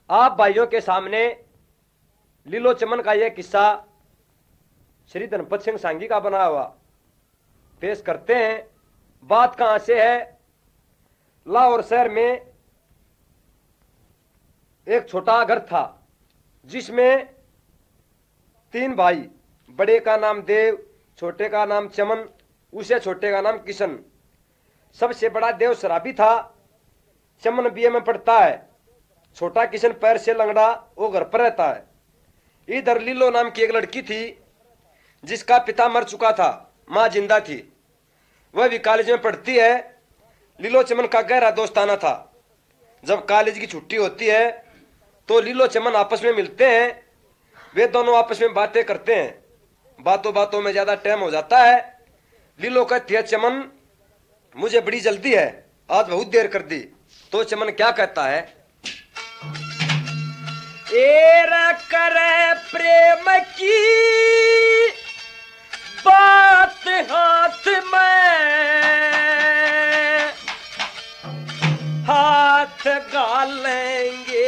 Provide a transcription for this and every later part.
आप भाइयों के सामने लीलो चमन का यह किस्सा श्री धनपत सिंह सांगी का बना हुआ पेश करते हैं। बात कहां से है? लाहौर शहर में एक छोटा घर था जिसमें 3 भाई, बड़े का नाम देव, छोटे का नाम चमन, उसे छोटे का नाम किशन। सबसे बड़ा देव शराबी था। चमन बीए में पढ़ता है। छोटा किशन पैर से लंगड़ा, वो घर पर रहता है। इधर लीलो नाम की एक लड़की थी जिसका पिता मर चुका था, मां जिंदा थी। वह भी कॉलेज में पढ़ती है। लीलो चमन का गहरा दोस्ताना था। जब कॉलेज की छुट्टी होती है तो लीलो चमन आपस में मिलते हैं। वे दोनों आपस में बातें करते हैं। बातों बातों में ज्यादा टाइम हो जाता है। लीलो कहती है, चमन मुझे बड़ी जल्दी है, आज बहुत देर कर दी। तो चमन क्या कहता है? एरा करे प्रेम की बात हाथ में, हाथ गालेंगे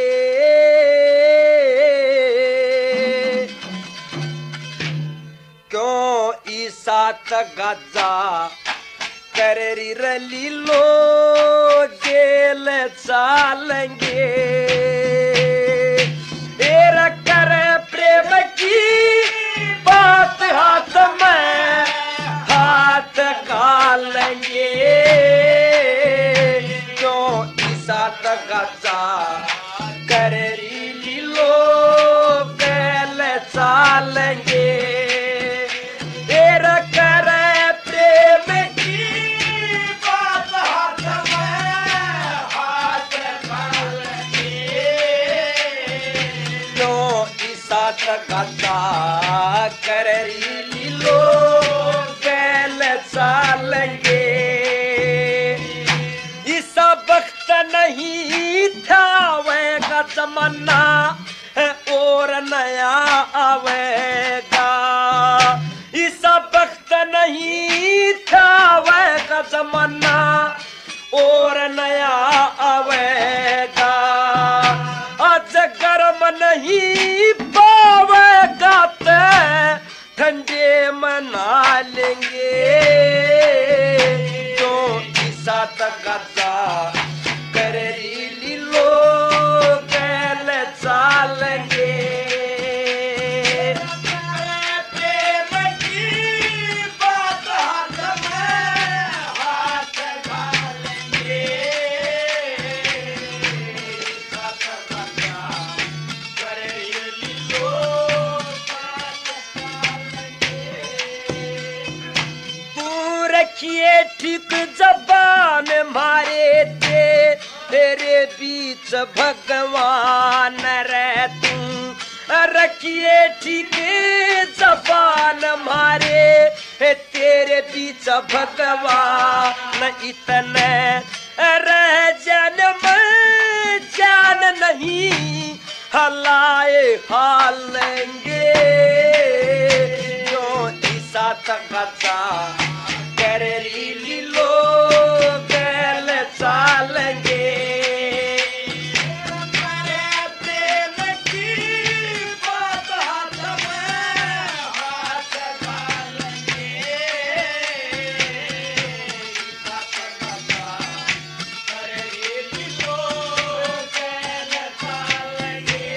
क्यों ईसा तगाजा करेरी रली लो जेल चालेंगे। एरा करे प्रेम की बात हाथ में, हाथ गालेंगे क्यों ईसा तगाजा करेरी लो जेल चालेंगे। गाता करी लीलो बैल चालेंगे। इस वक्त नहीं था आवेगा जमाना और नया आवेगा। इस वक्त नहीं था आवेगा जमाना और नया आवेगा। आज गर्म नहीं पावेगा ठंडे मना लेंगे तो ईसा तगाजा करेरी लीलो बैल चालेंगे। रखिए ठीक जबान मारे तेरे बीच भगवान रे तू। रखिए ठीक जबान मारे तेरे बीच भगवान। इतने रह जन्म जान नहीं हलाए हालेंगे क्यों ईसा तगाजा करेरी लीलो बैल चालेंगे। प्रेम की बात हाथ में, हाथ गालेंगे करेरी लीलो बैल चालेंगे।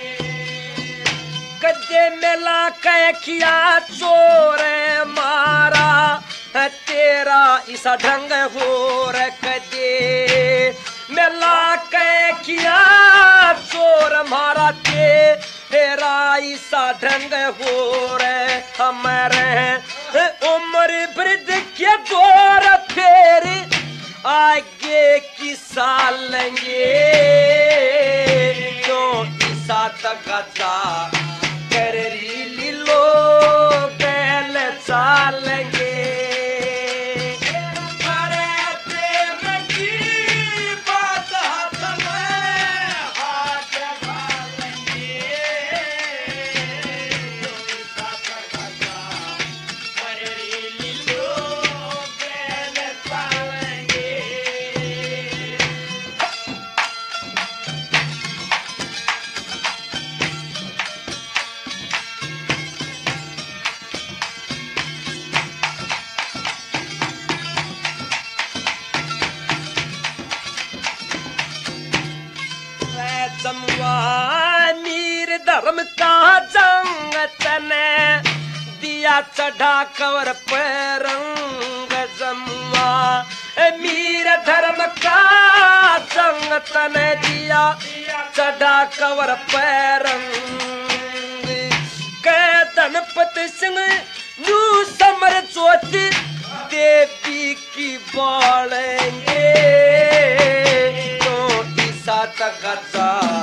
गद्दे मिला के किया चोर मारा तेरा इसा ढंग हो रखदे। मिला के किया चोर मारा तेरा इसा ढंग हो रे। हमारे उम्र वृद्ध के दौर फेर आगे की सालेंगे क्यों ईसा तगाजा करेरी लीलो बैल चालेंगे। जमुआ मीर धर्म का जंग तने दिया चढ़ा कवर पर रंग जमुआ मीर धर्म का जंग तने दिया चढ़ा कवर पर रंग के धनपत सिंह नू समर चोटी देवी की बालेंगे तो ईसा तक